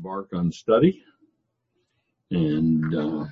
embark on study, and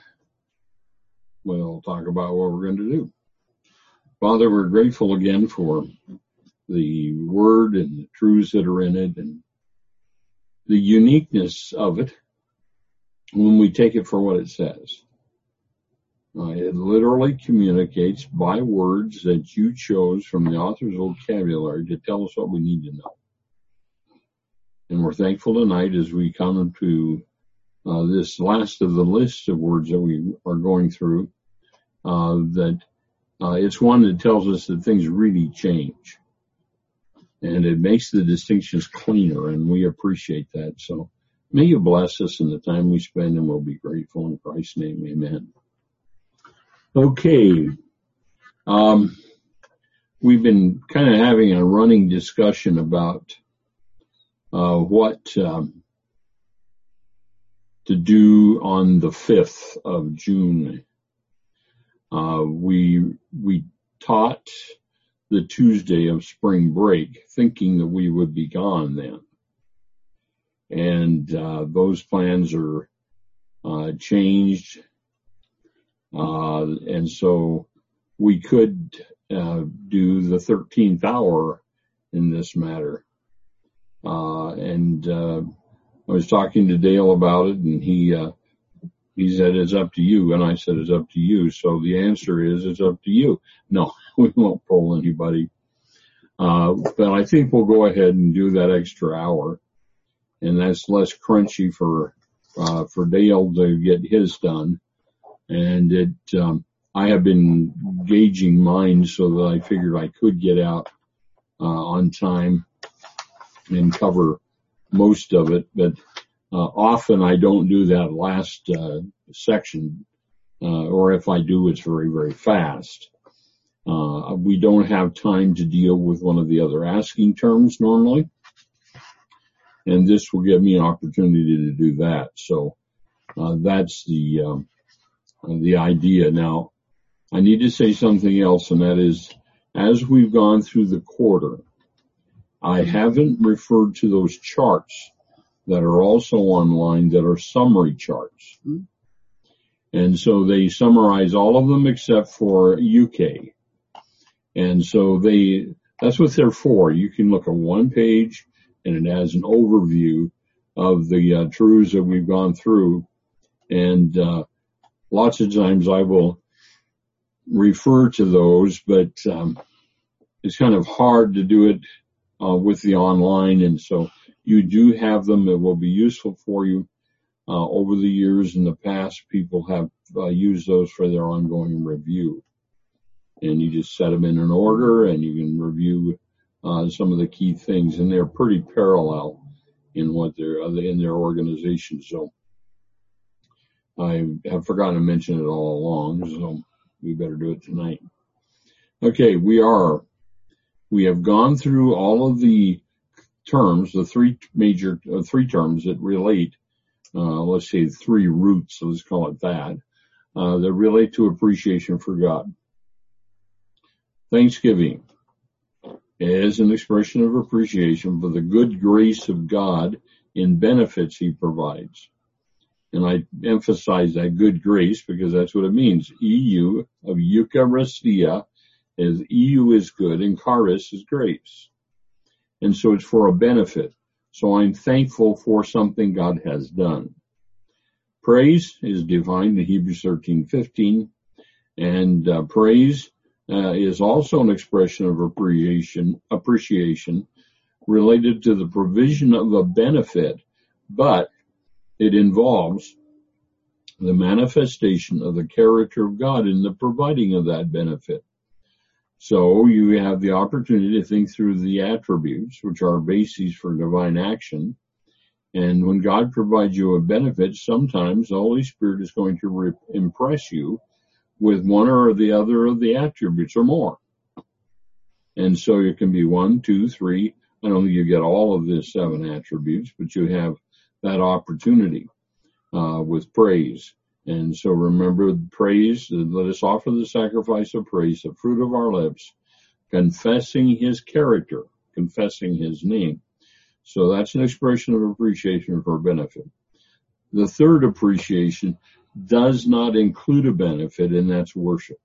we'll talk about what we're going to do. Father, we're grateful again for the Word and the truths that are in it and the uniqueness of it when we take it for what it says. It literally communicates by words that you chose from the author's vocabulary to tell us what we need to know. And we're thankful tonight as we come to this last of the list of words that we are going through, that it's one that tells us that things really change. And it makes the distinctions cleaner, and we appreciate that. So may you bless us in the time we spend, and we'll be grateful in Christ's name. Amen. Okay. We've been kind of having a running discussion about what to do on the 5th of June. We taught the Tuesday of spring break, thinking that we would be gone then. And those plans are changed. And so we could do the 13th hour in this matter. I was talking to Dale about it, and he said, it's up to you. And I said, it's up to you. So the answer is, it's up to you. No, we won't poll anybody. But I think we'll go ahead and do that extra hour. And that's less crunchy for Dale to get his done. And I have been gauging mine so that I figured I could get out on time and cover most of it, but often I don't do that last section, or if I do, it's very, very fast. We don't have time to deal with one of the other asking terms normally, and this will give me an opportunity to do that. So that's the idea. Now, I need to say something else, and that is, as we've gone through the quarter, I haven't referred to those charts that are also online that are summary charts. And so they summarize all of them except for UK. And so that's what they're for. You can look at one page and it has an overview of the truths that we've gone through. And lots of times I will refer to those, but it's kind of hard to do it with the online, and so you do have them. It will be useful for you. Over the years in the past, people have used those for their ongoing review, and you just set them in an order, and you can review some of the key things, and they're pretty parallel in what they're in their organization. So I have forgotten to mention it all along, so we better do it tonight. Okay, we have gone through all of the terms, the three terms that relate, let's say 3 roots, so let's call it that relate to appreciation for God. Thanksgiving is an expression of appreciation for the good grace of God in benefits he provides. And I emphasize that good grace because that's what it means. EU of Eucharistia is EU is good and charis is grace. And so it's for a benefit. So I'm thankful for something God has done. Praise is defined in Hebrews 13:15, and praise is also an expression of appreciation related to the provision of a benefit, but it involves the manifestation of the character of God in the providing of that benefit. So you have the opportunity to think through the attributes, which are bases for divine action. And when God provides you a benefit, sometimes the Holy Spirit is going to impress you with one or the other of the attributes or more. And so it can be 1, 2, 3. I don't think you get all of the 7 attributes, but you have that opportunity with praise. And so remember, praise, let us offer the sacrifice of praise, the fruit of our lips, confessing his character, confessing his name. So that's an expression of appreciation for benefit. the third appreciation does not include a benefit, and that's worship.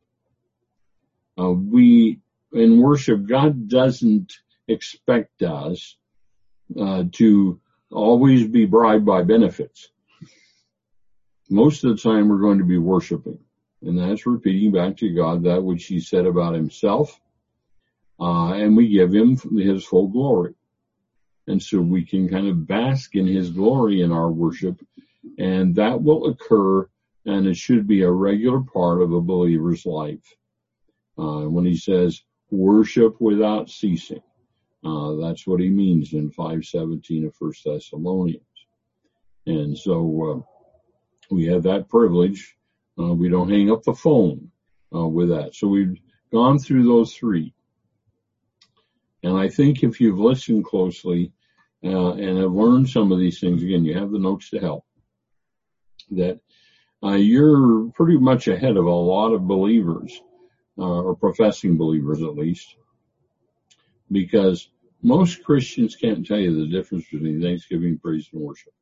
In worship, God doesn't expect us to always be bribed by benefits. Most of the time we're going to be worshiping, and that's repeating back to God that which he said about himself, and we give him his full glory. And so we can kind of bask in his glory in our worship, and that will occur, and it should be a regular part of a believer's life. When he says worship without ceasing, that's what he means in 5:17 of 1 Thessalonians. And so we have that privilege. We don't hang up the phone with that. So we've gone through those three. And I think if you've listened closely and have learned some of these things, again, you have the notes to help, that you're pretty much ahead of a lot of believers, or professing believers at least, because most Christians can't tell you the difference between thanksgiving, praise, and worship.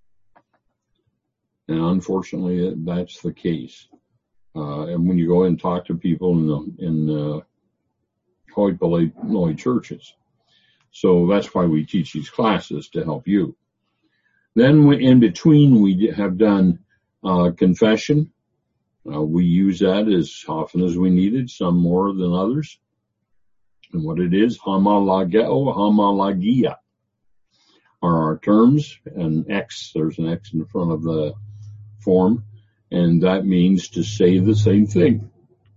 And unfortunately, that's the case. And when you go and talk to people in hoi polloi churches. So that's why we teach these classes, to help you. Then in between, we have done confession. We use that as often as we need it, some more than others. And what it is, homologeo, homologia, are our terms. And X, there's an X in front of the form, and that means to say the same thing,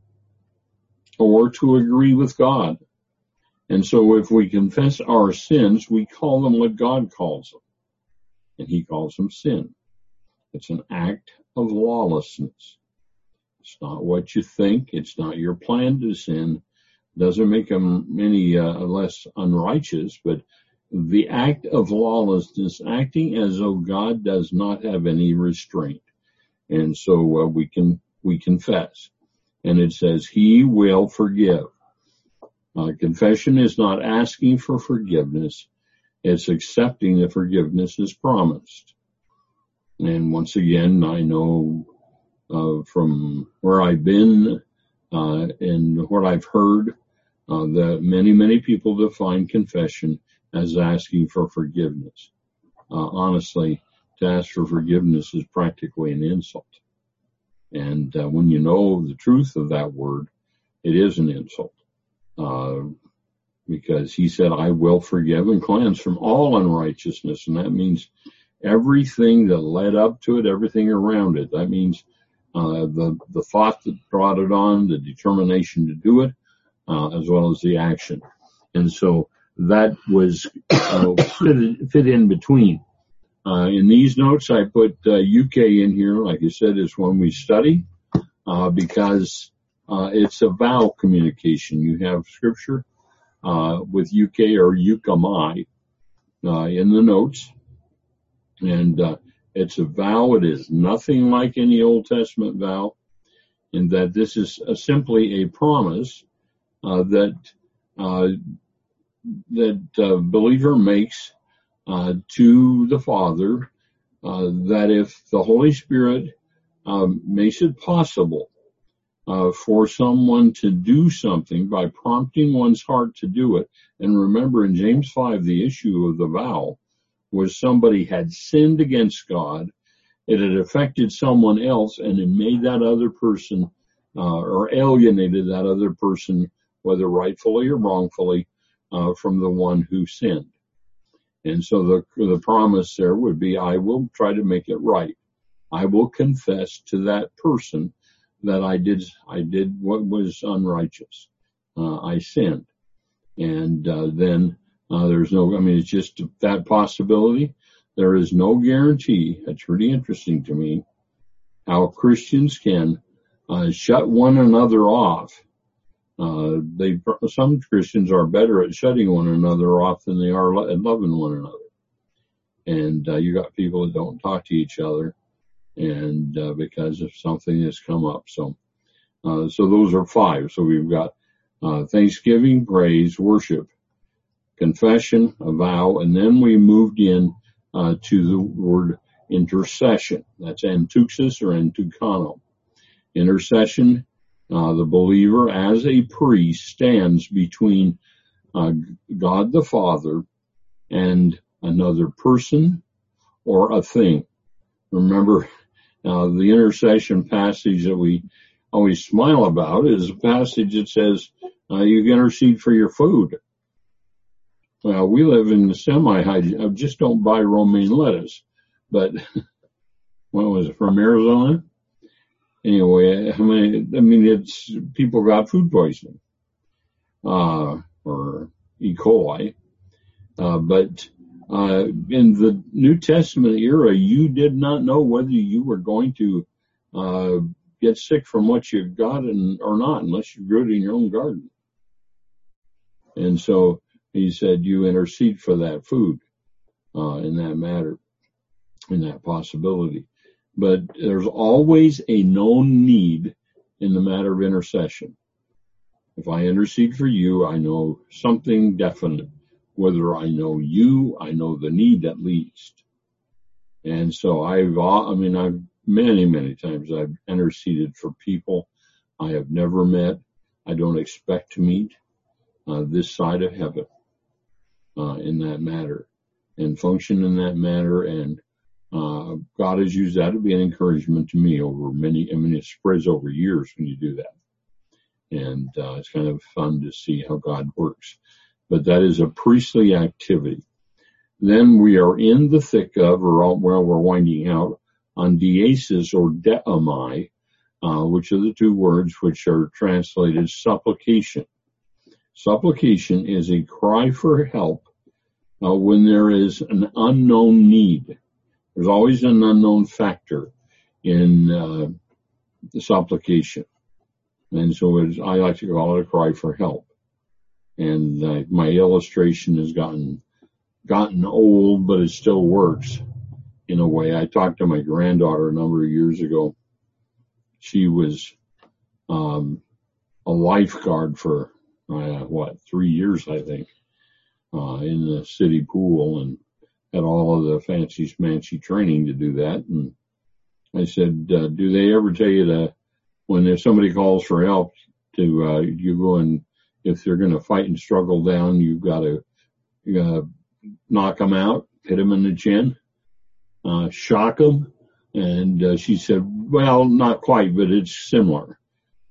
or to agree with God. And so if we confess our sins, we call them what God calls them, and he calls them sin. It's an act of lawlessness. It's not what you think. It's not your plan to sin. Doesn't make them any less unrighteous, but the act of lawlessness, acting as though God does not have any restraint. And so we confess. And it says he will forgive. Confession is not asking for forgiveness. It's accepting the forgiveness is promised. And once again, I know from where I've been and what I've heard, that many people define confession as asking for forgiveness. Honestly, to ask for forgiveness is practically an insult. And when you know the truth of that word, it is an insult. Because he said, I will forgive and cleanse from all unrighteousness. And that means everything that led up to it, everything around it. That means the thought that brought it on, the determination to do it, as well as the action. And so that was fit in between. In these notes, I put UK in here, like I said, is one we study, because it's a vowel communication. You have scripture with UK or eukamai in the notes, and it's a vow. It is nothing like any Old Testament vow, in that this is simply a promise that believer makes to the Father, that if the Holy Spirit makes it possible for someone to do something by prompting one's heart to do it. And remember, in James 5, the issue of the vow was somebody had sinned against God, it had affected someone else, and it made that other person or alienated that other person, whether rightfully or wrongfully, from the one who sinned. And so the promise there would be, I will try to make it right. I will confess to that person that I did what was unrighteous. I sinned. And then there's it's just that possibility. There is no guarantee. It's really interesting to me how Christians can shut one another off. Some Christians are better at shutting one another off than they are at loving one another. And you got people that don't talk to each other, and because of something that's come up. So those are 5. So we've got thanksgiving, praise, worship, confession, a vow, and then we moved in to the word intercession. That's antuxis or antukano. Intercession, the believer as a priest stands between God the Father and another person or a thing. Remember, the intercession passage that we always smile about is a passage that says you can intercede for your food. Well, we live in the semi-high, just don't buy romaine lettuce. But, what was it, from Arizona? Anyway, I mean, it's, people got food poisoning, or E. coli. But in the New Testament era, you did not know whether you were going to get sick from what you got or not, unless you grew it in your own garden. And so he said, you intercede for that food in that matter, in that possibility. But there's always a known need in the matter of intercession. If I intercede for you, I know something definite. Whether I know you, I know the need at least. And so I've many times I've interceded for people I have never met, I don't expect to meet this side of heaven in that matter, and function in that matter. And God has used that to be an encouragement to me over it spreads over years when you do that. And it's kind of fun to see how God works. But that is a priestly activity. Then we are in the thick of, we're winding out, on diesis or deamai, which are the two words which are translated supplication. Supplication is a cry for help when there is an unknown need. There's always an unknown factor in the supplication. And so I like to call it a cry for help. And my illustration has gotten old, but it still works in a way. I talked to my granddaughter a number of years ago. She was a lifeguard for 3 years, I think, in the city pool, and had all of the fancy schmancy training to do that. And I said, do they ever tell you that if somebody calls for help you go and, if they're going to fight and struggle down, you've got to knock them out, hit them in the chin, shock them? And she said, well, not quite, but it's similar.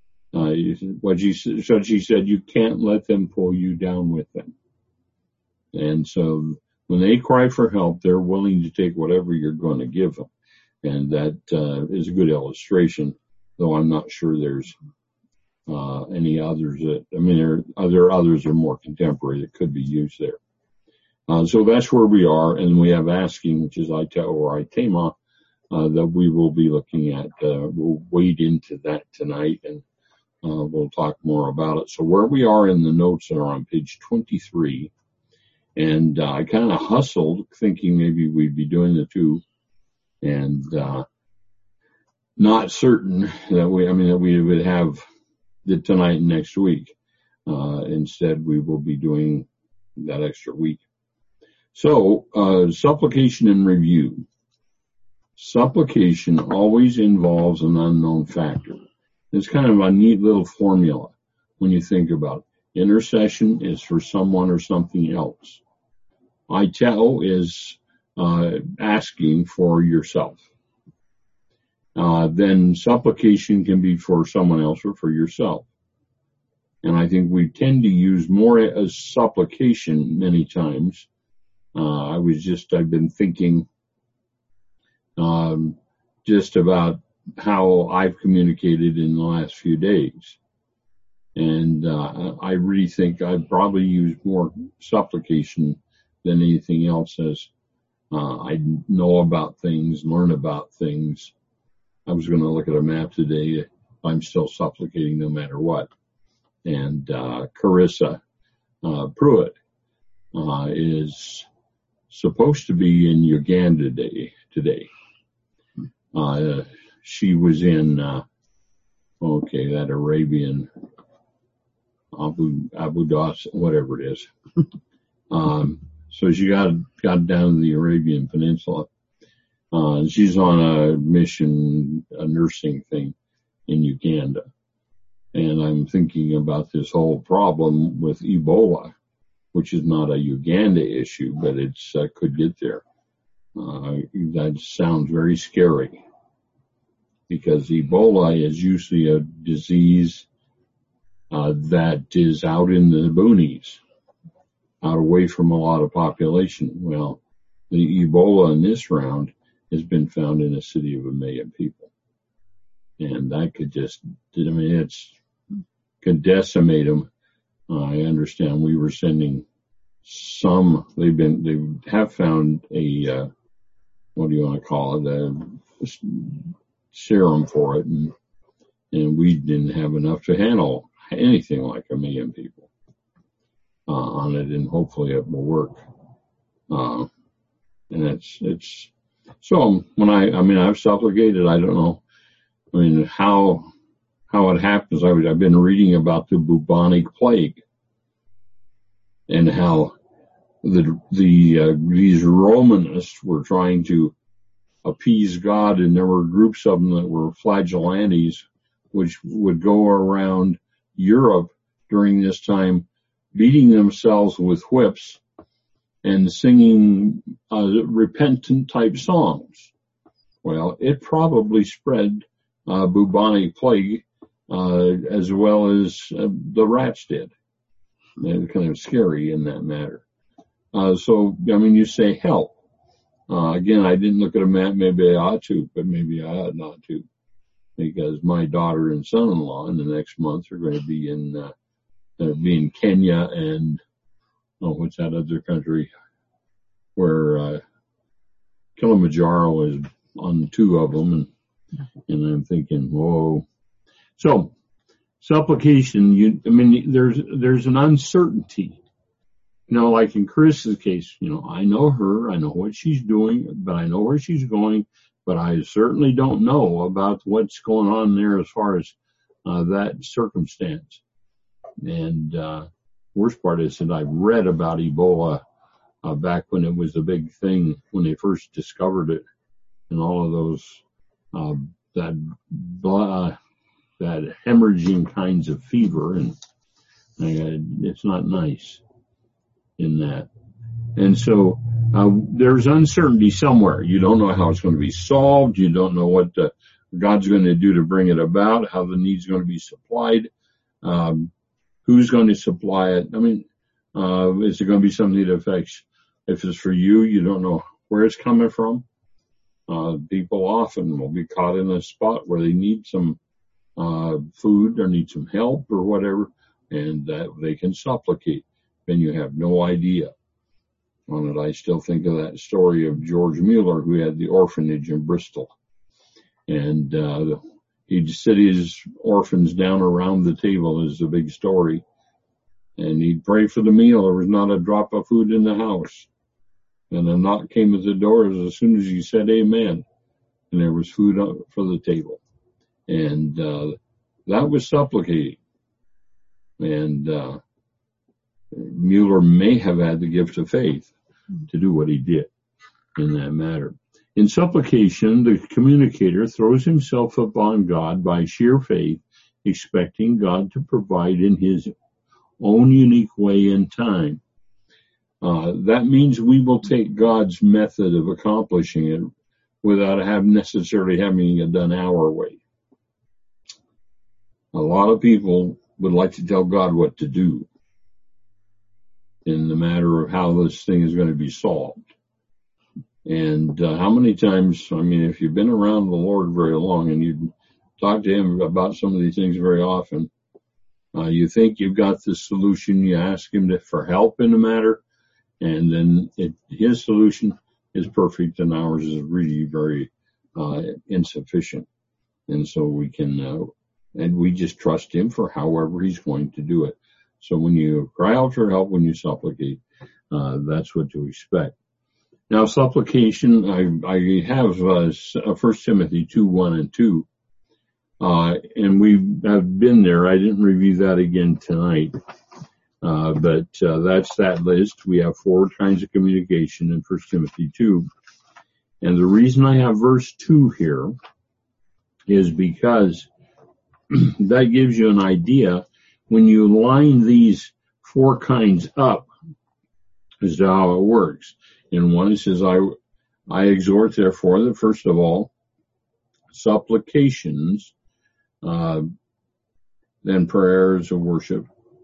She said, you can't let them pull you down with them. And so when they cry for help, they're willing to take whatever you're going to give them. And that is a good illustration, though I'm not sure there's any others there are others that are more contemporary that could be used there. So that's where we are, and we have asking, which is itema, that we will be looking at. We'll wade into that tonight, and we'll talk more about it. So where we are in the notes are on page 23, and I kind of hustled, thinking maybe we'd be doing the two, and not certain that we would have the tonight and next week. Instead, we will be doing that extra week. So, supplication and review. Supplication always involves an unknown factor. It's kind of a neat little formula when you think about it. Intercession is for someone or something else. Iteo is asking for yourself. Then supplication can be for someone else or for yourself. And I think we tend to use more as supplication many times. I've been thinking just about how I've communicated in the last few days. And I really think I've probably used more supplication than anything else as I know about things, learn about things. I was going to look at a map today. I'm still supplicating no matter what. And Carissa Pruitt is supposed to be in Uganda today. She was in that Arabian Abu Das, whatever it is. So she got down to the Arabian Peninsula, She's on a mission, a nursing thing in Uganda. And I'm thinking about this whole problem with Ebola, which is not a Uganda issue, but it's could get there. That sounds very scary, because Ebola is usually a disease that is out in the boonies, out away from a lot of population. Well, the Ebola in this round has been found in a city of 1 million people. And that could could decimate them. I understand we were sending some, they have found a, what do you want to call it, a serum for it, and we didn't have enough to handle anything like 1 million people on it, and hopefully it will work. And it's so when I've supplicated, I don't know, how it happens. I've been reading about the bubonic plague and how these Romanists were trying to appease God, and there were groups of them that were flagellantes, which would go around Europe during this time, beating themselves with whips and singing repentant type songs. Well, it probably spread bubonic plague as well as the rats did. They're kind of scary in that matter. You say help. Again, I didn't look at a map. Maybe I ought to, but maybe I ought not to, because my daughter and son-in-law in the next month are going to be in Kenya and what's that other country where Kilimanjaro is on 2 of them, and I'm thinking, whoa. So supplication, there's an uncertainty. Like in Chris's case, I know her, I know what she's doing, but I know where she's going, but I certainly don't know about what's going on there as far as that circumstance. And worst part is that I read about Ebola back when it was a big thing, when they first discovered it, and all of those that hemorrhaging kinds of fever, and it's not nice in that. And so there's uncertainty somewhere. You don't know how it's going to be solved. You don't know what God's going to do to bring it about, how the need's going to be supplied, who's going to supply it. Is it going to be something that affects, if it's for you, you don't know where it's coming from. People often will be caught in a spot where they need some food or need some help or whatever, and that they can supplicate. Then you have no idea on it. I still think of that story of George Mueller, who had the orphanage in Bristol. And he'd sit his orphans down around the table, is a big story. And he'd pray for the meal. There was not a drop of food in the house. And a knock came at the door as soon as he said amen. And there was food for the table. And that was supplicating. And Mueller may have had the gift of faith to do what he did in that matter. In supplication, the communicator throws himself upon God by sheer faith, expecting God to provide in his own unique way and time. That means we will take God's method of accomplishing it without necessarily having it done our way. A lot of people would like to tell God what to do in the matter of how this thing is going to be solved. And how many times, if you've been around the Lord very long and you talk to him about some of these things very often, you think you've got the solution, you ask him for help in the matter, and then his solution is perfect and ours is really very insufficient. And so we can, and we just trust him for however he's going to do it. So when you cry out for help, when you supplicate, that's what to expect. Now, supplication, I have 1 Timothy 2:1 and 2, and we have been there. I didn't review that again tonight, but that's that list. We have 4 kinds of communication in 1 Timothy 2, And the reason I have verse 2 here is because that gives you an idea when you line these four kinds up as to how it works. In one, it says, I exhort, therefore, that first of all, supplications, then prayers of worship,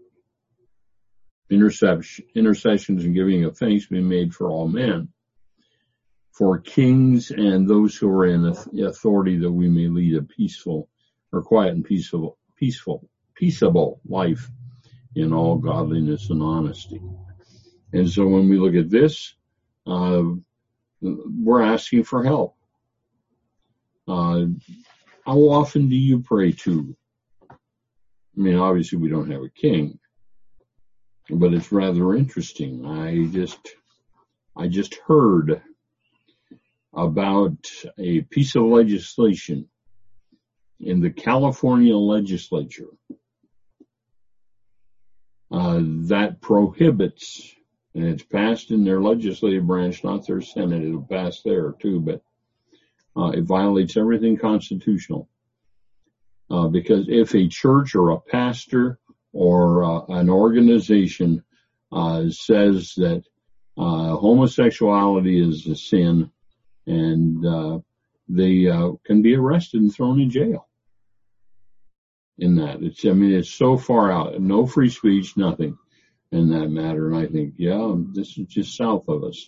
intercessions and giving of thanks be made for all men, for kings and those who are in authority, that we may lead a peaceful or quiet and peaceable life in all godliness and honesty. And so when we look at this, we're asking for help. How often do you pray too? I mean, obviously we don't have a king, but it's rather interesting. I just heard about a piece of legislation in the California legislature that prohibits, and it's passed in their legislative branch, not their Senate, it'll pass there too, but it violates everything constitutional. Because if a church or a pastor or an organization says that homosexuality is a sin, and they can be arrested and thrown in jail in that. It's so far out. No free speech, nothing in that matter. And I think, this is just south of us.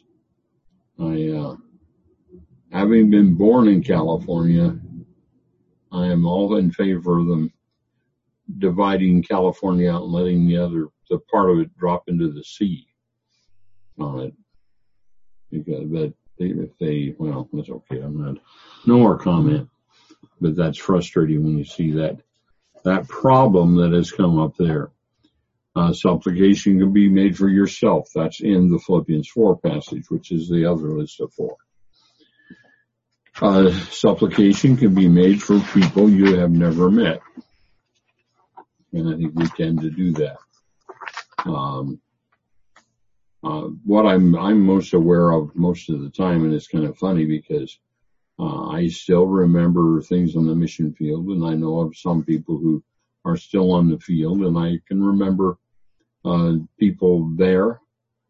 Having been born in California, I am all in favor of them dividing California out and letting the part of it drop into the sea on it. Because that's okay. No more comment. But that's frustrating when you see that problem that has come up there. Supplication can be made for yourself. That's in the Philippians 4 passage, which is the other list of 4. Supplication can be made for people you have never met. And I think we tend to do that. What I'm most aware of most of the time, and it's kind of funny because I still remember things on the mission field, and I know of some people who are still on the field, and I can remember people there.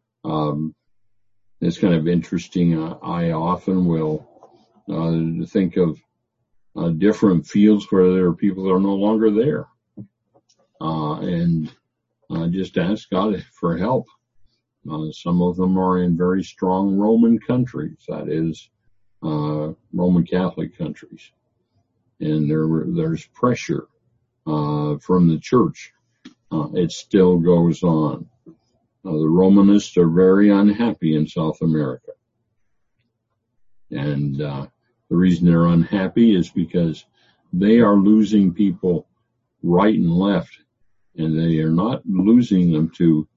It's kind of interesting. I often will think of different fields where there are people that are no longer there, and just ask God for help. Some of them are in very strong Roman countries, that is, Roman Catholic countries. And there's pressure from the church. It still goes on. The Romanists are very unhappy in South America. And the reason they're unhappy is because they are losing people right and left, and they are not losing them to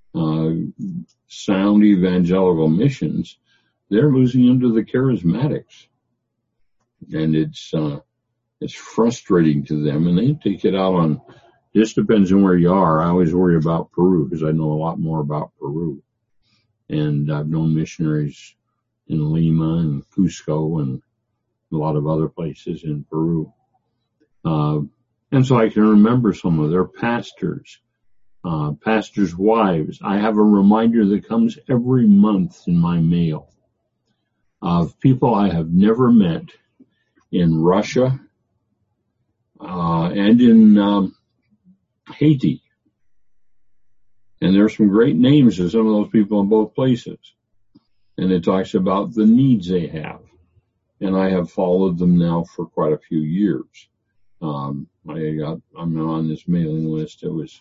sound evangelical missions. They're losing them to the charismatics, and it's frustrating to them, and they take it out on. Just depends on where you are. I always worry about Peru because I know a lot more about Peru, and I've known missionaries in Lima and Cusco and a lot of other places in Peru, and so I can remember some of their pastors. Pastors' wives. I have a reminder that comes every month in my mail of people I have never met in Russia and in Haiti. And there's some great names of some of those people in both places. And it talks about the needs they have. And I have followed them now for quite a few years. I'm on this mailing list. It was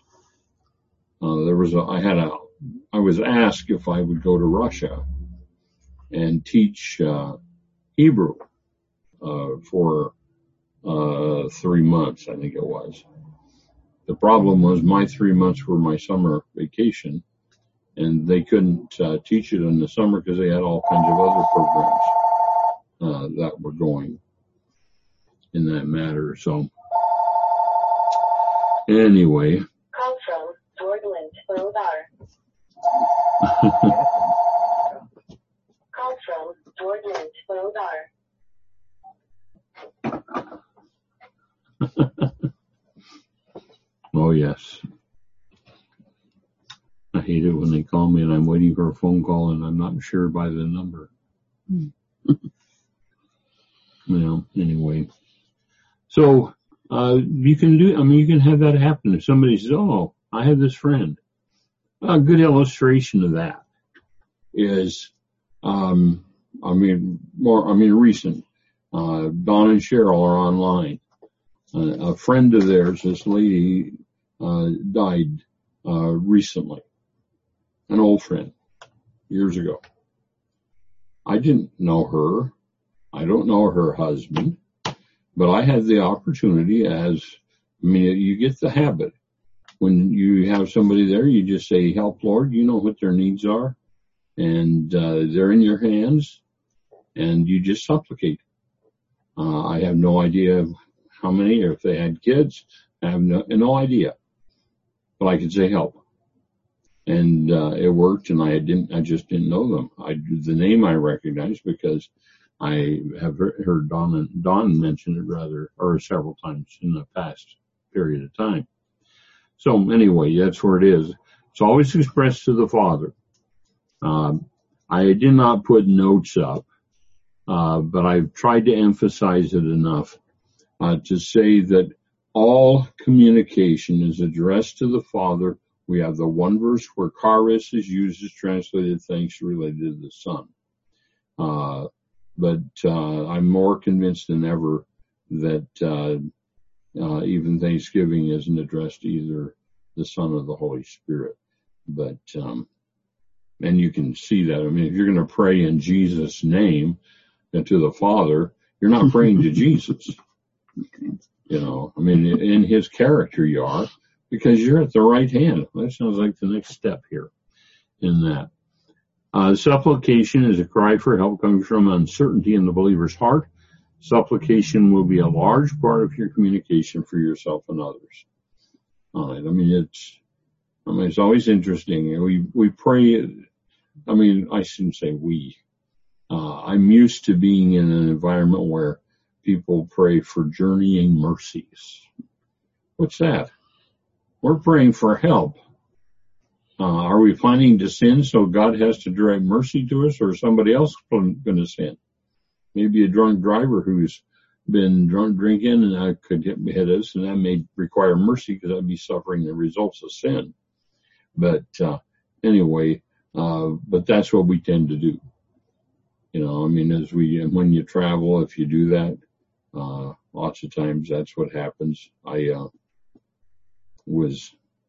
I was asked if I would go to Russia and teach Hebrew for 3 months, I think it was. The problem was my 3 months were my summer vacation, and they couldn't teach it in the summer because they had all kinds of other programs that were going in that matter. So anyway. Call from Portland, Call from Dortmund, Bogar. Oh, yes. I hate it when they call me and I'm waiting for a phone call and I'm not sure by the number. Well, anyway. So, you can have that happen. If somebody says, oh, I have this friend. A good illustration of that is, recent. Don and Cheryl are online. A friend of theirs, this lady, died, recently. An old friend, years ago. I didn't know her. I don't know her husband, but I had the opportunity you get the habit. When you have somebody there, you just say, help, Lord, you know what their needs are, and they're in your hands, and you just supplicate. I have no idea how many, or if they had kids. I have no idea. But I could say help. And it worked, and I just didn't know them. The name I recognized because I have heard Don mention it or several times in the past period of time. So anyway, that's where it is. It's always expressed to the Father. I did not put notes up, but I've tried to emphasize it enough to say that all communication is addressed to the Father. We have the one verse where charis is used as translated thanks related to the Son. But I'm more convinced than ever that even Thanksgiving isn't addressed to either the Son or the Holy Spirit. But and you can see that. I mean, if you're going to pray in Jesus' name and to the Father, you're not praying to Jesus. In his character you are, because you're at the right hand. That sounds like the next step here in that. Supplication is a cry for help coming from uncertainty in the believer's heart. Supplication will be a large part of your communication for yourself and others. All right. It's always interesting. We pray. I shouldn't say we. I'm used to being in an environment where people pray for journeying mercies. What's that? We're praying for help. Are we planning to sin so God has to direct mercy to us, or somebody else going to sin? Maybe a drunk driver who's been drinking and could hit us, and that may require mercy because I'd be suffering the results of sin. But anyway, but that's what we tend to do. When you travel, if you do that, lots of times that's what happens. I was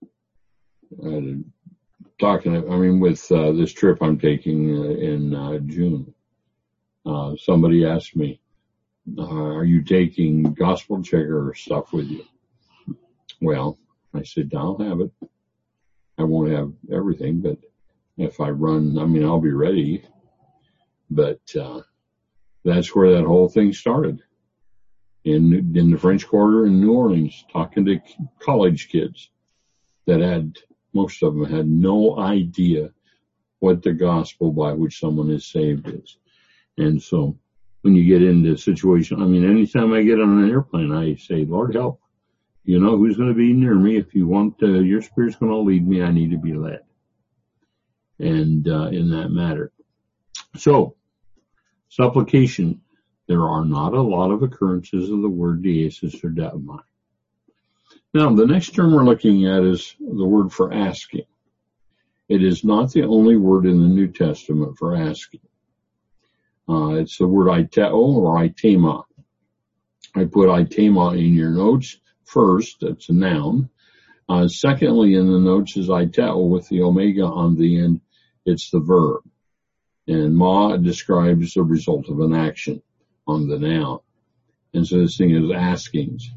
talking, with this trip I'm taking in June. Somebody asked me, are you taking gospel checker stuff with you? Well, I said, I'll have it. I won't have everything, but if I run, I'll be ready. But that's where that whole thing started. In the French Quarter in New Orleans, talking to college kids that most of them had no idea what the gospel by which someone is saved is. And so when you get into a situation, anytime I get on an airplane, I say, Lord, help. You know who's going to be near me. If you want, your Spirit's going to lead me, I need to be led. And in that matter. So, supplication, there are not a lot of occurrences of the word diesis or deumai. Now, the next term we're looking at is the word for asking. It is not the only word in the New Testament for asking. It's the word aiteo or aitema. I put aitema in your notes first. That's a noun. Secondly, in the notes is aiteo with the omega on the end. It's the verb. And ma describes the result of an action on the noun. And so this thing is askings.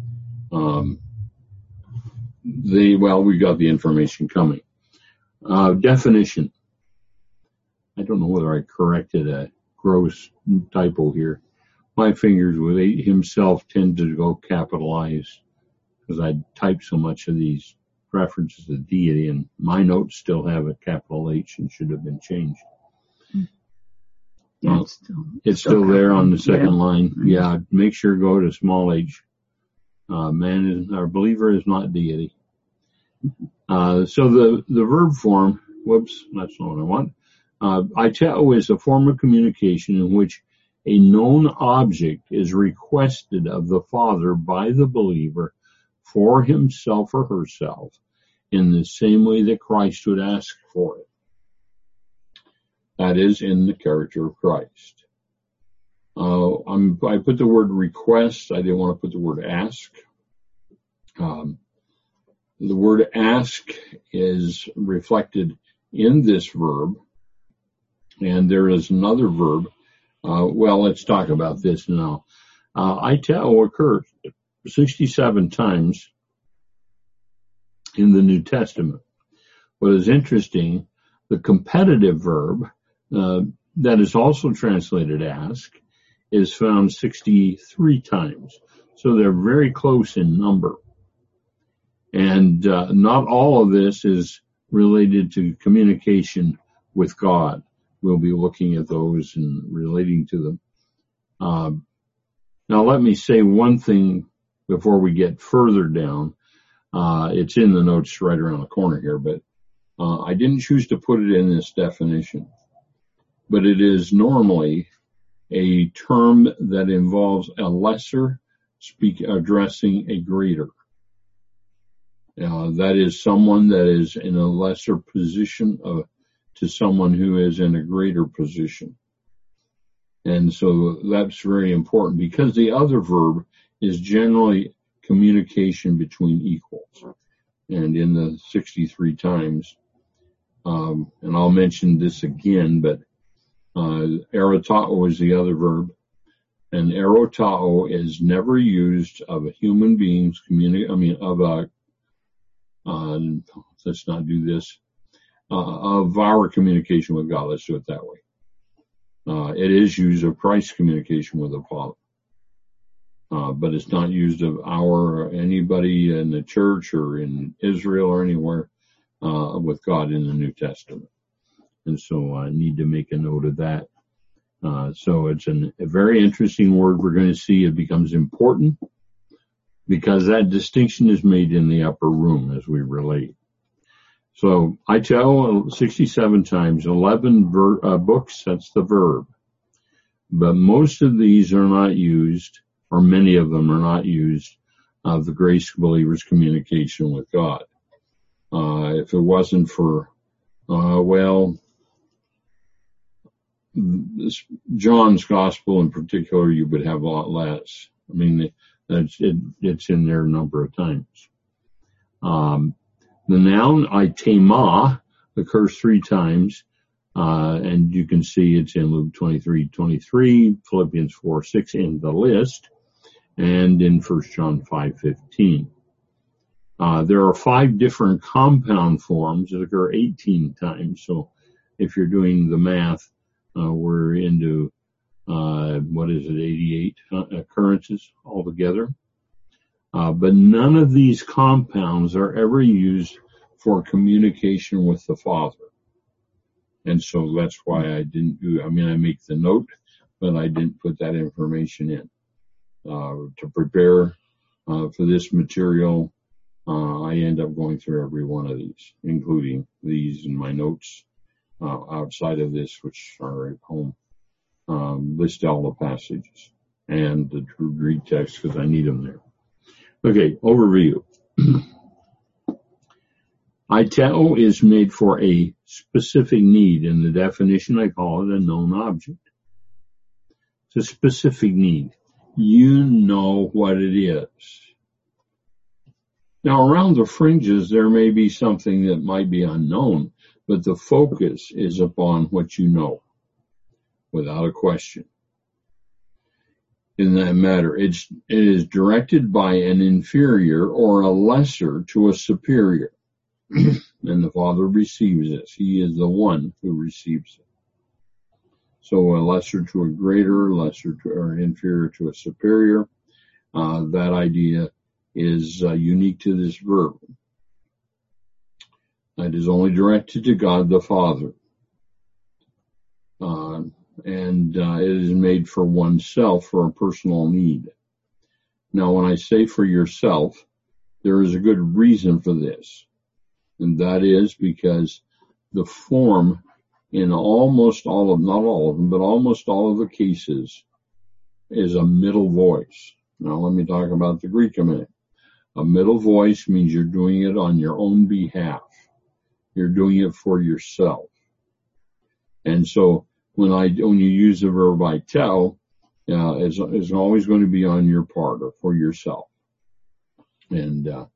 We got the information coming. Definition. I don't know whether I corrected a gross typo here. My fingers with himself tend to go capitalized because I type so much of these references to deity, and my notes still have a capital H and should have been changed. Yeah, it's still there on the second line. Yeah, make sure go to small h. Our believer is not deity. So the verb form, whoops, that's not what I want. Aiteo is a form of communication in which a known object is requested of the Father by the believer for himself or herself in the same way that Christ would ask for it. That is, in the character of Christ. I put the word request. I didn't want to put the word ask. The word ask is reflected in this verb, and there is another verb. Let's talk about this now. Aiteo occurs 67 times in the New Testament. What is interesting, the competitive verb that is also translated ask is found 63 times. So they're very close in number. And not all of this is related to communication with God. We'll be looking at those and relating to them. Now let me say one thing before we get further down. It's in the notes right around the corner here, but I didn't choose to put it in this definition. But it is normally a term that involves a lesser addressing a greater. That is someone that is in a lesser position to someone who is in a greater position. And so that's very important because the other verb is generally communication between equals. And in the 63 times, and I'll mention this again, but erotao is the other verb. And erotao is never used of a human being's let's not do this, of our communication with God. Let's do it that way. It is used of Christ's communication with the Father. But it's not used of anybody in the church or in Israel or anywhere, with God in the New Testament. And so I need to make a note of that. So it's a very interesting word. We're going to see it becomes important because that distinction is made in the upper room as we relate. So Aiteo 67 times, 11 books, that's the verb. But most of these are not used, or many of them are not used, of the grace believer's communication with God. If it wasn't for, John's gospel in particular, you would have a lot less. I mean, it's in there a number of times. The noun aitema occurs 3 times, and you can see it's in Luke 23:23, Philippians 4:6 in the list, and in 1 John 5:15. There are 5 different compound forms that occur 18 times. So if you're doing the math, we're into, 88 occurrences altogether. But none of these compounds are ever used for communication with the Father. And so that's why I didn't I make the note, but I didn't put that information in. To prepare for this material, I end up going through every one of these, including these in my notes outside of this, which are at home. List all the passages and the true Greek text because I need them there. Okay, overview. Aiteo is made for a specific need. In the definition, I call it a known object. It's a specific need. You know what it is. Now, around the fringes, there may be something that might be unknown, but the focus is upon what you know, without a question. In that matter, it is directed by an inferior or a lesser to a superior. And the Father receives this. He is the one who receives it. So a lesser to a greater, or inferior to a superior, that idea is unique to this verb. It is only directed to God the Father. and it is made for oneself for a personal need. Now, when I say for yourself, there is a good reason for this, and that is because the form in almost all of, not all of them, but almost all of the cases is a middle voice. Now, let me talk about the Greek a minute. A middle voice means you're doing it on your own behalf. You're doing it for yourself. And so when you use the verb I tell, it's always going to be on your part or for yourself. And I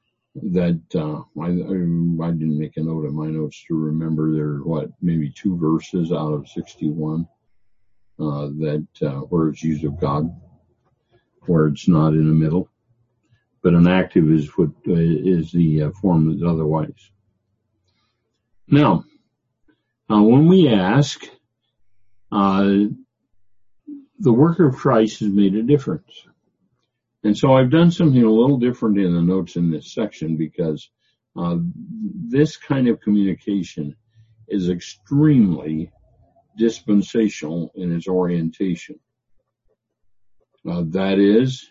didn't make a note of my notes to remember there are maybe 2 verses out of 61 where it's used of God, where it's not in the middle. But an active is what is the form that's otherwise. Now, when we ask, the work of Christ has made a difference. And so I've done something a little different in the notes in this section because this kind of communication is extremely dispensational in its orientation. That is,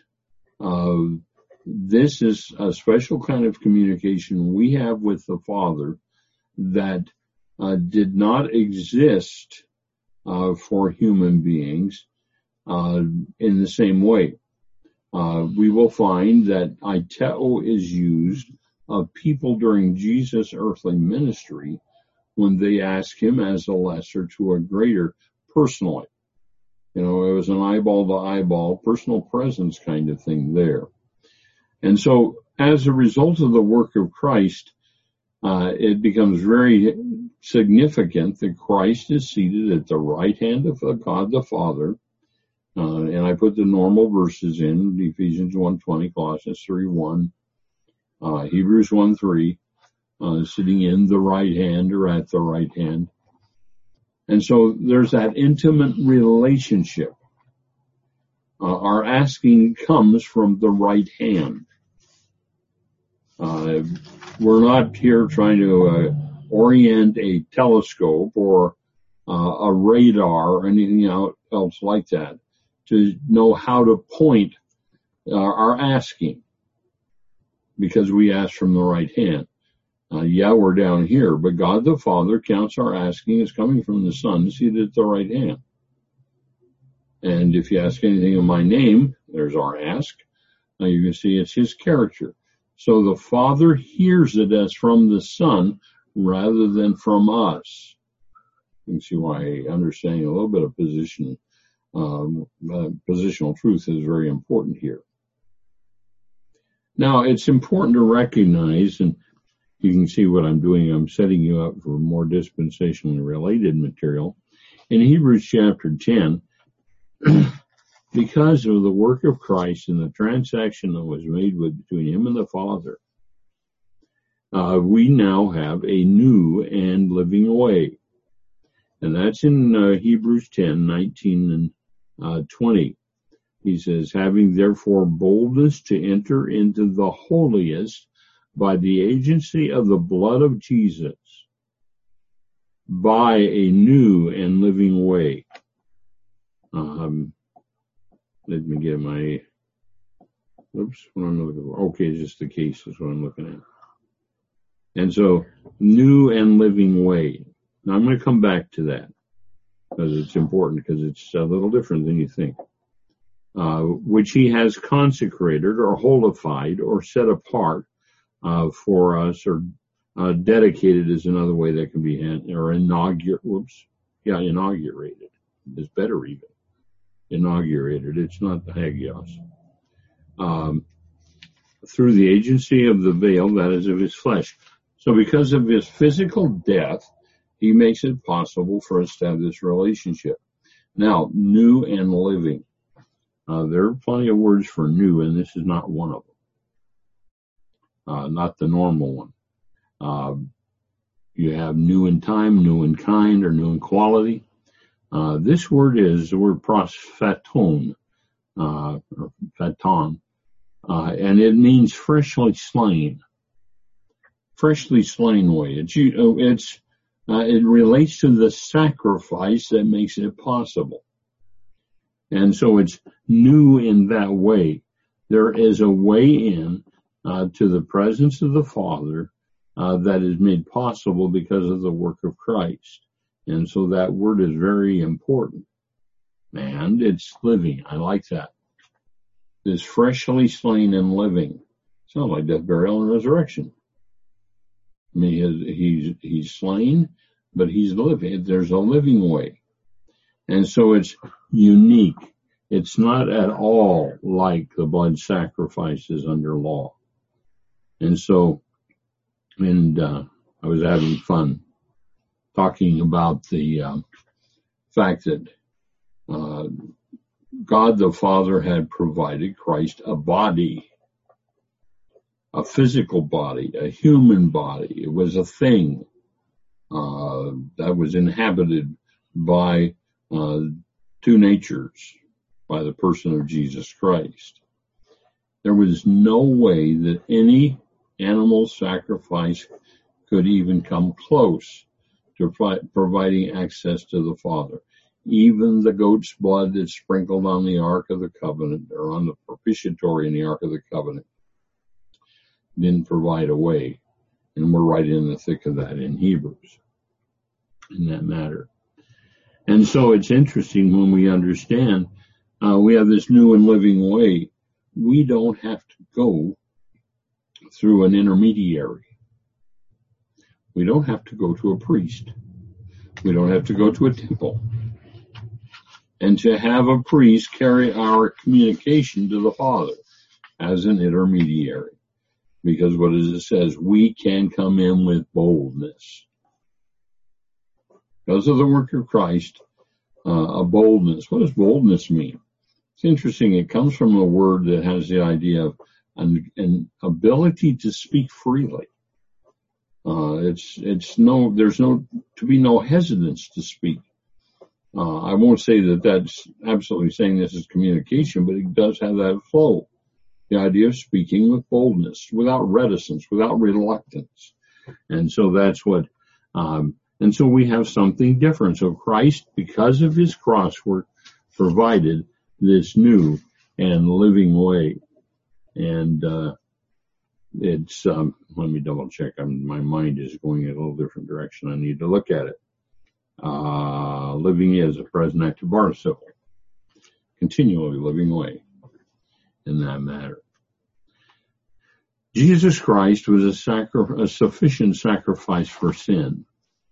this is a special kind of communication we have with the Father that did not exist for human beings in the same way. We will find that aiteo is used of people during Jesus' earthly ministry when they ask him as a lesser to a greater personally. It was an eyeball to eyeball, personal presence kind of thing there. And so as a result of the work of Christ, it becomes very significant that Christ is seated at the right hand of God the Father. And I put the normal verses in, Ephesians 1:20, Colossians 3:1, Hebrews 1:3, sitting in the right hand or at the right hand. And so there's that intimate relationship. Our asking comes from the right hand. We're not here trying to orient a telescope or a radar or anything else like that to know how to point our asking, because we ask from the right hand. We're down here, but God the Father counts our asking as coming from the Son seated at the right hand. And if you ask anything in my name, there's our ask. Now you can see it's his character. So the Father hears it as from the Son rather than from us. You can see why understanding a little bit of positional truth is very important here. Now, it's important to recognize, and you can see what I'm doing, I'm setting you up for more dispensationally related material. In Hebrews chapter 10, because of the work of Christ and the transaction that was made between him and the Father, we now have a new and living way. And that's in Hebrews 10:19 and 20. He says, having therefore boldness to enter into the holiest by the agency of the blood of Jesus, by a new and living way. Let me get my, what I'm looking for. Okay, just the case is what I'm looking at. And so, new and living way. Now I'm going to come back to that because it's important, because it's a little different than you think. Which he has consecrated or holified or set apart for us, or dedicated is another way that can be or inaugurated is better even. Inaugurated, it's not the hagios. Through the agency of the veil, that is of his flesh. So because of his physical death, he makes it possible for us to have this relationship. Now, new and living. There are plenty of words for new, and this is not one of them. Not the normal one. You have new in time, new in kind, or new in quality. This word is the word prosphaton, or phaton, and it means freshly slain. Freshly slain way. It's It relates to the sacrifice that makes it possible. And so it's new in that way. There is a way in to the presence of the Father that is made possible because of the work of Christ. And so that word is very important. And it's living. I like that. It's freshly slain and living. Sounds like death, burial, and resurrection. I mean, he's slain, but he's living. There's a living way. And so it's unique. It's not at all like the blood sacrifices under law. And so, I was having fun talking about the fact that God the Father had provided Christ a body, a physical body, a human body. It was a thing that was inhabited by two natures, by the person of Jesus Christ. There was no way that any animal sacrifice could even come close to providing access to the Father. Even the goat's blood that's sprinkled on the Ark of the Covenant, or on the propitiatory in the Ark of the Covenant, didn't provide a way. And we're right in the thick of that in Hebrews, in that matter. And so it's interesting when we understand we have this new and living way. We don't have to go through an intermediary. We don't have to go to a priest. We don't have to go to a temple. And to have a priest carry our communication to the Father as an intermediary. Because what does it says? We can come in with boldness. Because of the work of Christ, a boldness. What does boldness mean? It's interesting. It comes from a word that has the idea of an ability to speak freely. There's to be no hesitance to speak. I won't say that that's absolutely saying this is communication, but it does have that flow. The idea of speaking with boldness, without reticence, without reluctance. And so that's what, and so we have something different. So Christ, because of his cross work, provided this new and living way. And it's, let me double check. My mind is going in a little different direction. I need to look at it. Living is a present active participle. Continually living way in that matter. Jesus Christ was a sufficient sacrifice for sin.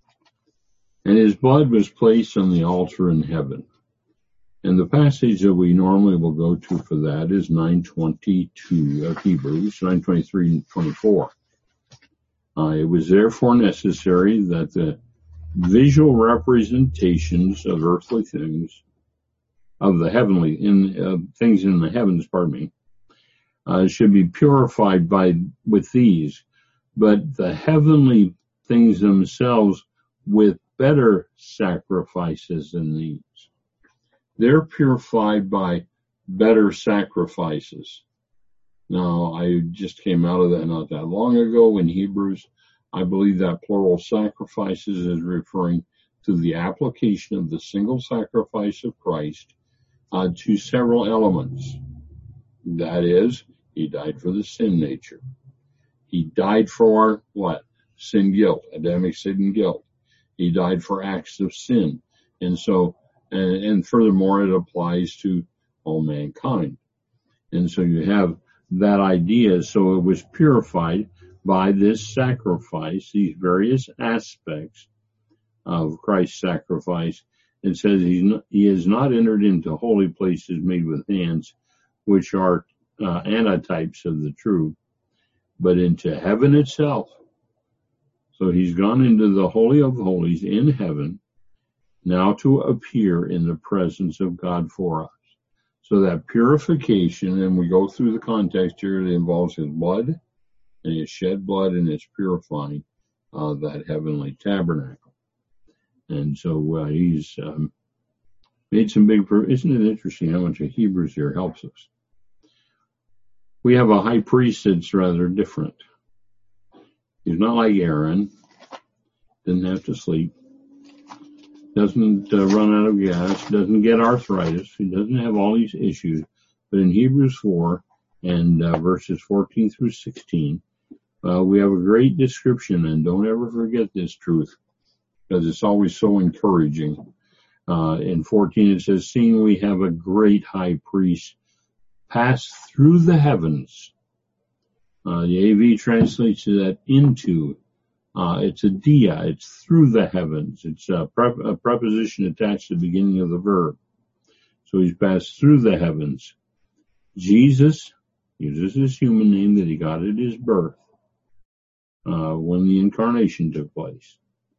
And his blood was placed on the altar in heaven. And the passage that we normally will go to for that is 9:22 of Hebrews, 9:23 and 24. It was therefore necessary that the visual representations of earthly things, of the heavenly, things in the heavens, should be purified with these, but the heavenly things themselves with better sacrifices than these. They're purified by better sacrifices. Now, I just came out of that not that long ago in Hebrews. I believe that plural sacrifices is referring to the application of the single sacrifice of Christ to several elements. That is, he died for the sin nature. He died for our, what? Sin guilt, Adamic sin and guilt. He died for acts of sin. And so, and furthermore, it applies to all mankind. And so you have that idea. So it was purified by this sacrifice, these various aspects of Christ's sacrifice. It says he has not entered into holy places made with hands, which are antitypes of the true, but into heaven itself. So he's gone into the Holy of Holies in heaven, now to appear in the presence of God for us. So that purification, and we go through the context here, it involves his blood, and his shed blood, and it's purifying that heavenly tabernacle. And so he's made some big, isn't it interesting how much of Hebrews here helps us? We have a high priest that's rather different. He's not like Aaron. doesn't have to sleep, doesn't run out of gas, doesn't get arthritis. He doesn't have all these issues. But in Hebrews 4 and verses 14 through 16, we have a great description, and don't ever forget this truth, because it's always so encouraging. In 14 it says, seeing we have a great high priest passed through the heavens. The AV translates that into. It's a dia. It's through the heavens. It's a preposition attached to the beginning of the verb. So he's passed through the heavens. Jesus uses his human name that he got at his birth, when the incarnation took place.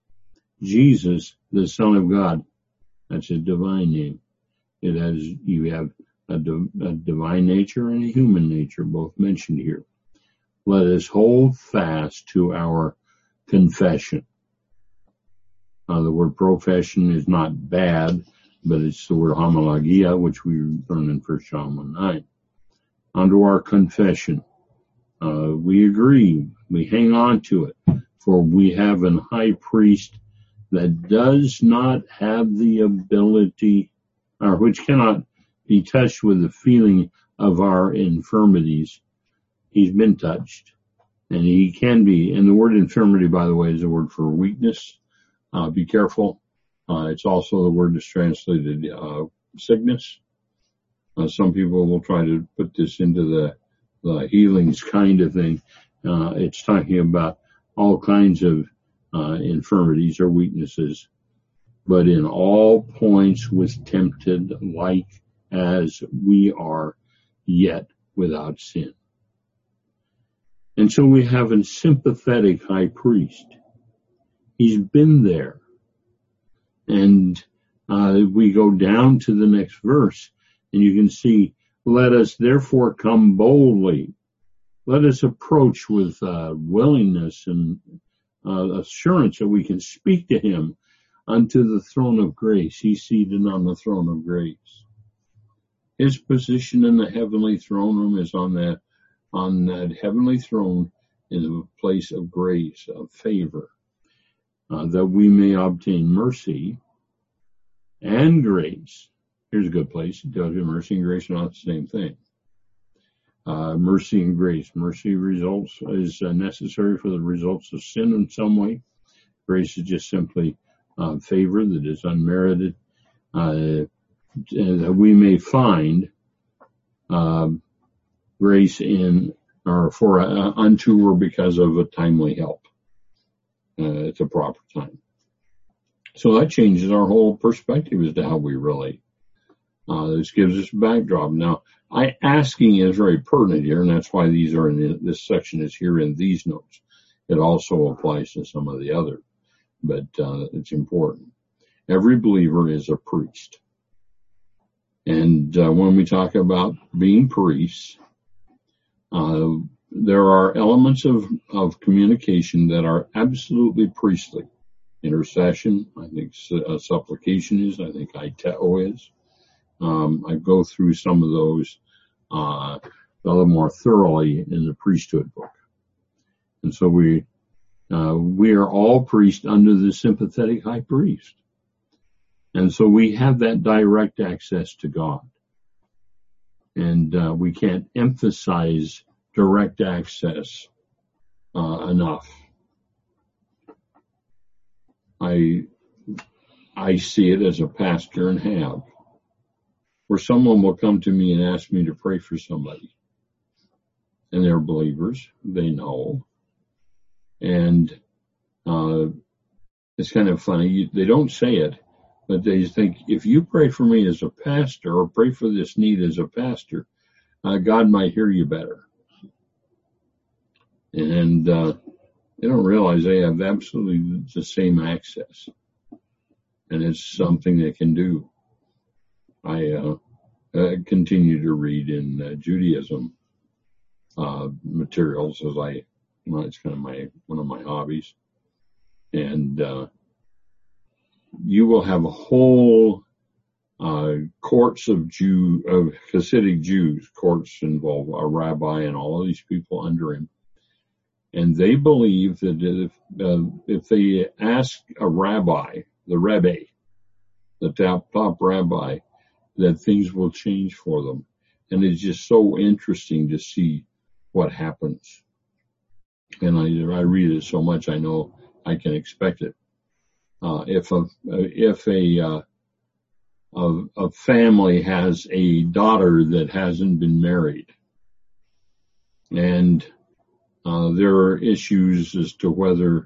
Jesus, the Son of God, that's his divine name. You have a divine nature and a human nature, both mentioned here. Let us hold fast to our confession. The word profession is not bad, but it's the word homologia, which we learn in 1 John 1:9. Unto our confession. We agree, we hang on to it, for we have an high priest that does not have the ability, or which cannot be touched with the feeling of our infirmities. He's been touched, and he can be. And the word infirmity, by the way, is a word for weakness. Be careful. It's also the word that's translated sickness. Some people will try to put this into the healings kind of thing. It's talking about all kinds of infirmities or weaknesses, but in all points was tempted like as we are, yet without sin. And so we have a sympathetic high priest. He's been there. And we go down to the next verse, and you can see, let us therefore come boldly. Let us approach with willingness and assurance that we can speak to him unto the throne of grace. He's seated on the throne of grace. His position in the heavenly throne room is on that heavenly throne in a place of grace, of favor, that we may obtain mercy and grace. Here's a good place to tell you mercy and grace are not the same thing. Mercy and grace. Mercy results is necessary for the results of sin in some way. Grace is just simply favor that is unmerited, that we may find grace in or for unto or because of a timely help. It's a proper time. So that changes our whole perspective as to how we relate. This gives us a backdrop. Now, asking is very pertinent here, and that's why these are this section is here in these notes. It also applies to some of the other, but it's important. Every believer is a priest. And when we talk about being priests, there are elements of communication that are absolutely priestly. Intercession, I think supplication is, I think aiteo is. I go through some of those a little more thoroughly in the priesthood book. And so we are all priests under the sympathetic high priest. And so we have that direct access to God. And we can't emphasize direct access enough. I see it as a pastor and have, where someone will come to me and ask me to pray for somebody. And they're believers, they know. And it's kind of funny, they don't say it, but they think, if you pray for me as a pastor or pray for this need as a pastor, God might hear you better. And they don't realize they have absolutely the same access. And it's something they can do. I continue to read in Judaism materials as it's kind of one of my hobbies. And you will have a whole courts of Hasidic Jews. Courts involve a rabbi and all of these people under him. And they believe that if they ask a rabbi, the Rebbe, the top rabbi, that things will change for them. And it's just so interesting to see what happens. And I read it so much, I know I can expect it. If a family has a daughter that hasn't been married, and there are issues as to whether,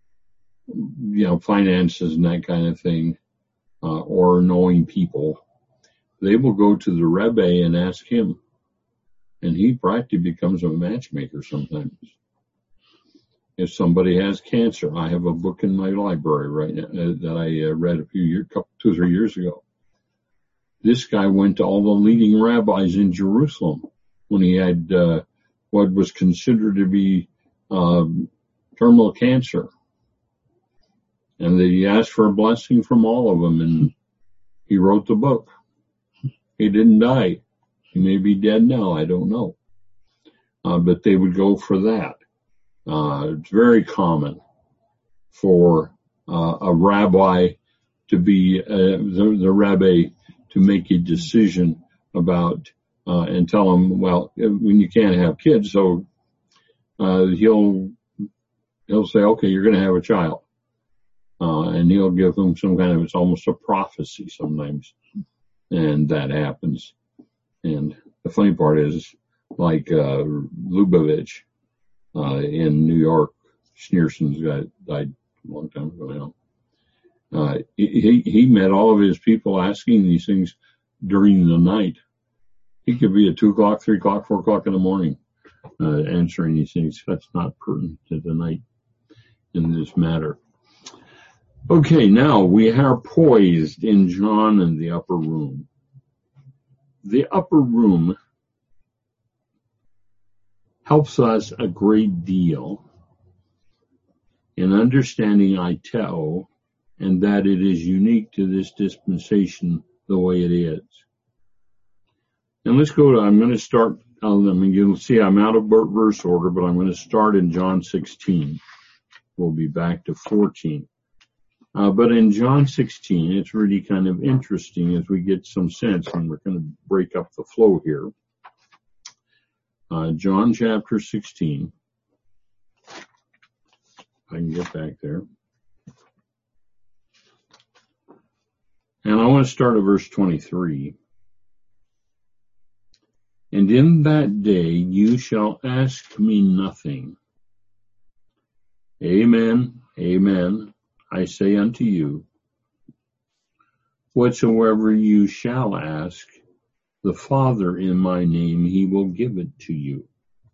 finances and that kind of thing, or knowing people, they will go to the Rebbe and ask him. And he practically becomes a matchmaker sometimes. If somebody has cancer, I have a book in my library right now that I read 2 or 3 years ago. This guy went to all the leading rabbis in Jerusalem when he had what was considered to be terminal cancer. And he asked for a blessing from all of them, and he wrote the book. He didn't die. He may be dead now, I don't know. But they would go for that. It's very common for a rabbi to be, the Rebbe to make a decision about, and tell them, well, when you can't have kids, so he'll say, okay, you're going to have a child. And he'll give them some kind of, it's almost a prophecy sometimes. And that happens. And the funny part is, like Lubavitch in New York, Schneerson's guy died a long time ago now. He met all of his people asking these things during the night. He could be at 2 o'clock, 3 o'clock, 4 o'clock in the morning answering these things. That's not pertinent to the night in this matter. Okay, now we are poised in John in the upper room. The upper room helps us a great deal in understanding Aiteo, and that it is unique to this dispensation the way it is. And let's go to, I'm going to start, you'll see I'm out of verse order, but I'm going to start in John 16. We'll be back to 14. But in John 16, it's really kind of interesting as we get some sense, and we're going to break up the flow here. John chapter 16. If I can get back there. And I want to start at verse 23. And in that day you shall ask me nothing. Amen, amen. I say unto you, whatsoever you shall ask the Father in my name, he will give it to you.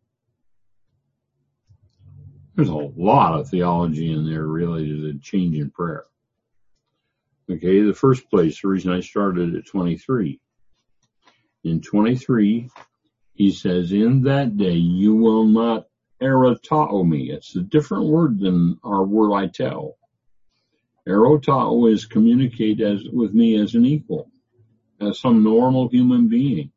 There's a lot of theology in there related to the change in prayer. Okay, the first place, the reason I started at 23. In 23, he says, in that day you will not erotao me. It's a different word than our word I tell. Erotao is communicate with me as an equal, as some normal human being.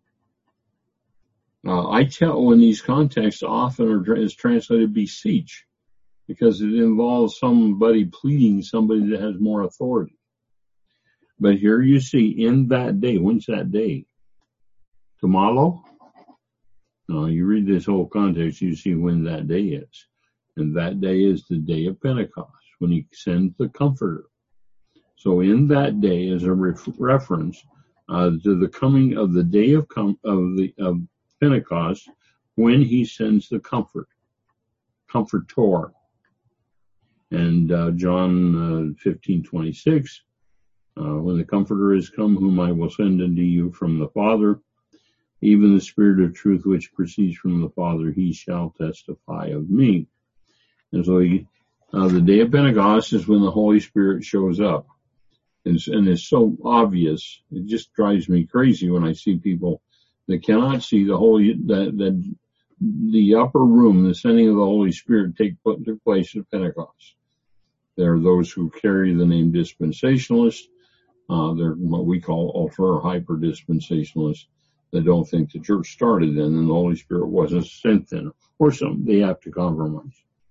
I tell in these contexts often is translated beseech, because it involves somebody pleading somebody that has more authority. But here you see, in that day, when's that day? Tomorrow? No, you read this whole context, you see when that day is. And that day is the day of Pentecost, when he sends the Comforter. So in that day is a reference to the coming of the day of Pentecost, when he sends the Comforter. And John 15:26, when the Comforter is come, whom I will send unto you from the Father, even the Spirit of truth which proceeds from the Father, he shall testify of me. And so the day of Pentecost is when the Holy Spirit shows up. And it's so obvious. It just drives me crazy when I see people that cannot see that the upper room, the sending of the Holy Spirit took place at Pentecost. There are those who carry the name dispensationalists. They're what we call ultra or hyper dispensationalists. They don't think the church started then and the Holy Spirit wasn't sent then, or some they have to compromise.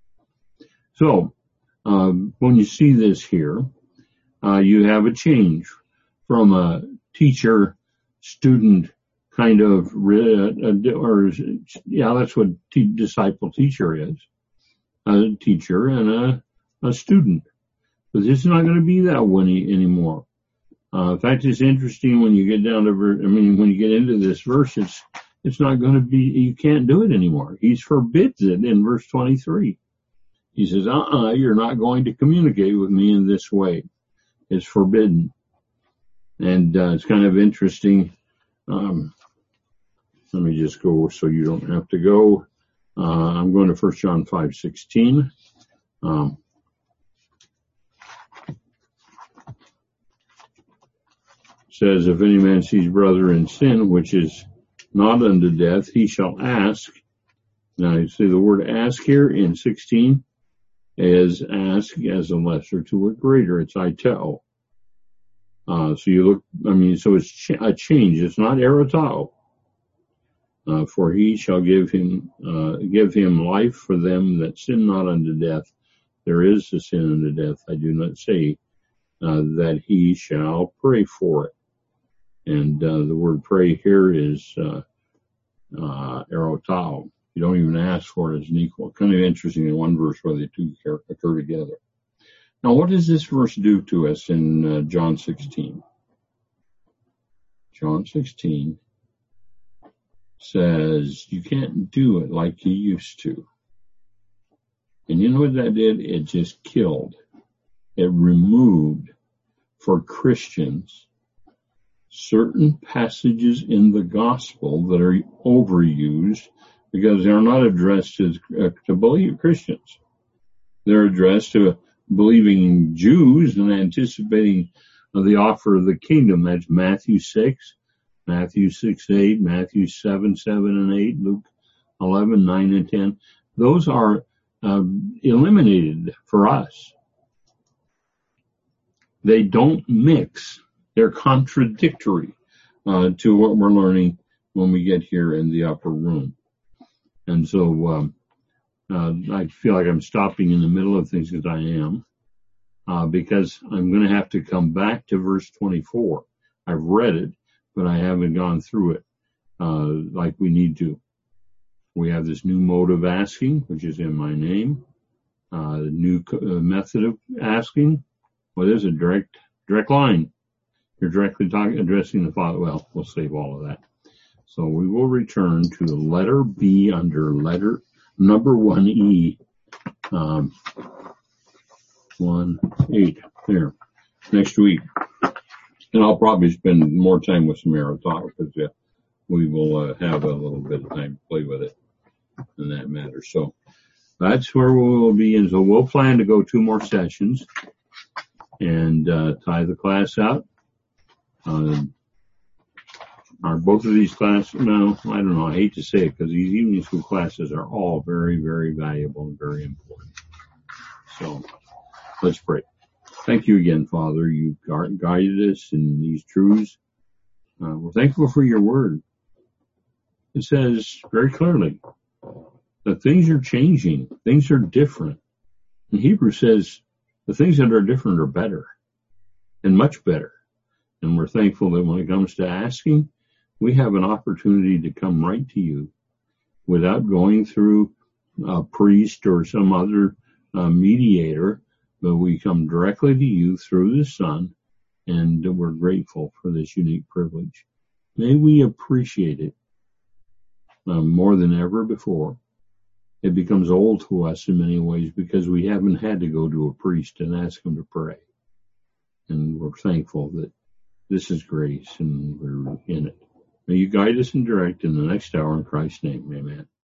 So, when you see this here, you have a change from a teacher-student kind of, that's what disciple-teacher is, a teacher and a student. But this is not going to be that way anymore. In fact, it's interesting when you get down to, when you get into this verse, it's not going to be, you can't do it anymore. He forbids it in verse 23. He says, you're not going to communicate with me in this way. It's forbidden. And it's kind of interesting. Let me just go so you don't have to go. I'm going to 1 John 5:16. Says, if any man sees brother in sin, which is not unto death, he shall ask. Now you see the word ask here in 16 is ask as a lesser to a greater. It's aiteo. So you look, so it's a change. It's not eritao. For he shall give him life for them that sin not unto death. There is a sin unto death. I do not say that he shall pray for it. And the word pray here is erotao. You don't even ask for it as an equal. Kind of interesting in one verse where the two occur together. Now, what does this verse do to us in John 16? John 16 says you can't do it like you used to. And you know what that did? It just killed. It removed for Christians certain passages in the gospel that are overused because they're not addressed to believe Christians. They're addressed to believing Jews and anticipating the offer of the kingdom. That's Matthew 6, Matthew 6:8, Matthew 7:7 and 8, Luke 11:9 and 10. Those are eliminated for us. They don't mix. They're contradictory to what we're learning when we get here in the upper room. And so I feel like I'm stopping in the middle of things as I am because I'm going to have to come back to verse 24. I've read it, but I haven't gone through it like we need to. We have this new mode of asking, which is in my name, the new method of asking. What is it? Direct line. You're directly addressing the Father. Well, we'll save all of that. So we will return to the letter B under letter number 1E, 1:8 there next week. And I'll probably spend more time with Samara talk because we will have a little bit of time to play with it in that matter. So that's where we will be. And so we'll plan to go 2 more sessions and tie the class out. Are both of these classes, no, I don't know, I hate to say it because these evening school classes are all very, very valuable and very important. So let's pray. Thank you again, Father. You guided us in these truths. We're thankful for your word. It says very clearly that things are changing. Things are different. And Hebrews says the things that are different are better and much better. And we're thankful that when it comes to asking, we have an opportunity to come right to you without going through a priest or some other mediator, but we come directly to you through the Son, and we're grateful for this unique privilege. May we appreciate it more than ever before. It becomes old to us in many ways because we haven't had to go to a priest and ask him to pray. And we're thankful that this is grace and we're in it. May you guide us and direct in the next hour in Christ's name. Amen.